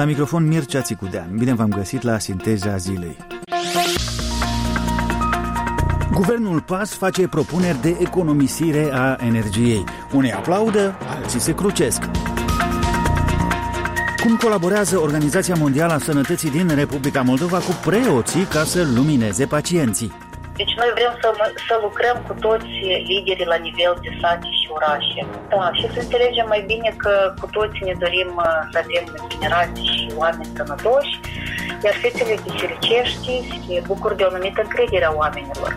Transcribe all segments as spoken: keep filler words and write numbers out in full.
La microfon Mircea Țicudean. Bine v-am găsit la Sinteza Zilei. Guvernul P A S face propuneri de economisire a energiei. Unii aplaudă, alții se crucesc. Cum colaborează Organizația Mondială a Sănătății din Republica Moldova cu preoții ca să lumineze pacienții? Deci noi vrem să, să lucrăm cu toți liderii la nivel de sate și orașe. Da, și să înțelegem mai bine că cu toți ne dorim să avem generații și oameni sănătoși, iar fețele bisericești se bucură de o anumită încredere a oamenilor.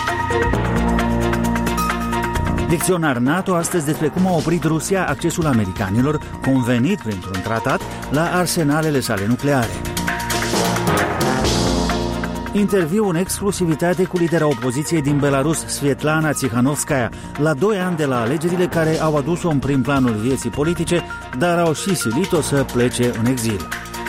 Dicționar NATO astăzi despre cum a oprit Rusia accesul americanilor, convenit printr-un tratat, la arsenalele sale nucleare. Interviu în exclusivitate cu lidera opoziției din Belarus, Svetlana Tsikhanovskaya, la doi ani de la alegerile care au adus-o în prim planul vieții politice, dar au și silit-o să plece în exil.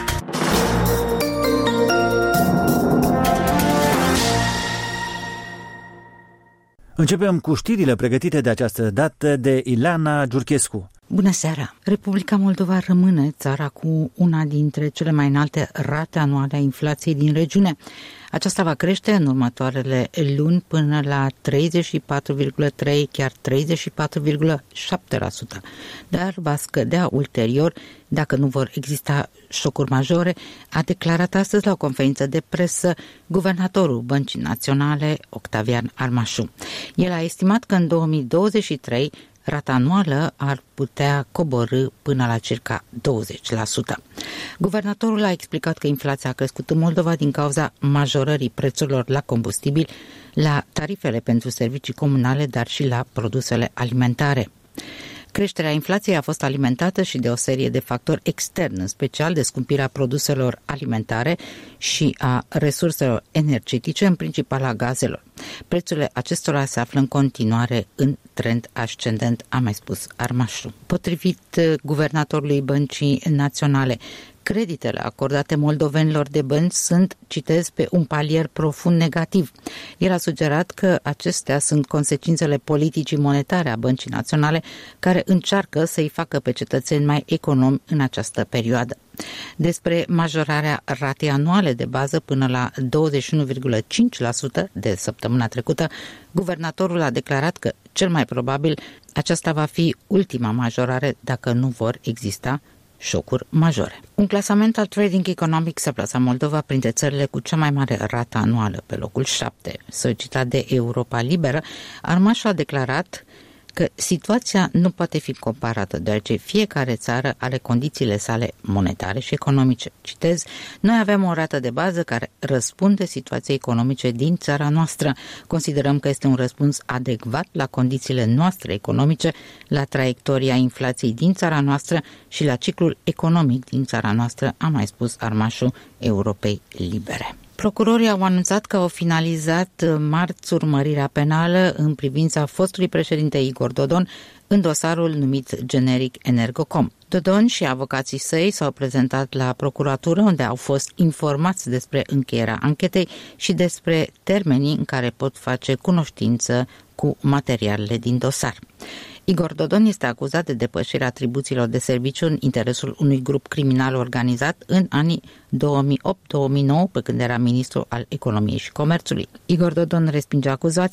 Începem cu știrile pregătite de această dată de Ileana Giurchescu. Bună seara! Republica Moldova rămâne țara cu una dintre cele mai înalte rate anuale a inflației din regiune. Aceasta va crește în următoarele luni până la treizeci și patru virgulă trei, chiar treizeci și patru virgulă șapte la sută, dar va scădea ulterior dacă nu vor exista șocuri majore, a declarat astăzi la o conferință de presă guvernatorul Băncii Naționale, Octavian Armașu. El a estimat că în două mii douăzeci și trei rata anuală ar putea coborî până la circa douăzeci la sută. Guvernatorul a explicat că inflația a crescut în Moldova din cauza majorării prețurilor la combustibil, la tarifele pentru servicii comunale, dar și la produsele alimentare. Creșterea inflației a fost alimentată și de o serie de factori externi, în special de scumpirea produselor alimentare și a resurselor energetice, în principal a gazelor. Prețurile acestora se află în continuare în trend ascendent, a mai spus Armașu. Potrivit guvernatorului Băncii Naționale, creditele acordate moldovenilor de bănci sunt, citez, pe un palier profund negativ. El a sugerat că acestea sunt consecințele politicii monetare a Băncii Naționale, care încearcă să-i facă pe cetățeni mai economi în această perioadă. Despre majorarea ratei anuale de bază până la douăzeci și unu virgulă cinci la sută de săptămâna trecută, guvernatorul a declarat că, cel mai probabil, aceasta va fi ultima majorare dacă nu vor exista șocuri majore. Un clasament al Trading Economics a plasat Moldova printre țările cu cea mai mare rată anuală, pe locul șapte. Solicitat de Europa Liberă, Armașu a declarat că situația nu poate fi comparată, deoarece fiecare țară are condițiile sale monetare și economice. Citez, noi avem o rată de bază care răspunde situației economice din țara noastră. Considerăm că este un răspuns adecvat la condițiile noastre economice, la traiectoria inflației din țara noastră și la ciclul economic din țara noastră, a mai spus Armașu Europei Libere. Procurorii au anunțat că au finalizat marți urmărirea penală în privința fostului președinte Igor Dodon în dosarul numit generic Energocom. Dodon și avocații săi s-au prezentat la procuratură, unde au fost informați despre încheierea anchetei și despre termenii în care pot face cunoștință cu materialele din dosar. Igor Dodon este acuzat de depășirea atribuțiilor de serviciu în interesul unui grup criminal organizat în anii două mii opt două mii nouă, pe când era ministru al Economiei și Comerțului. Igor Dodon respinge acuzațiile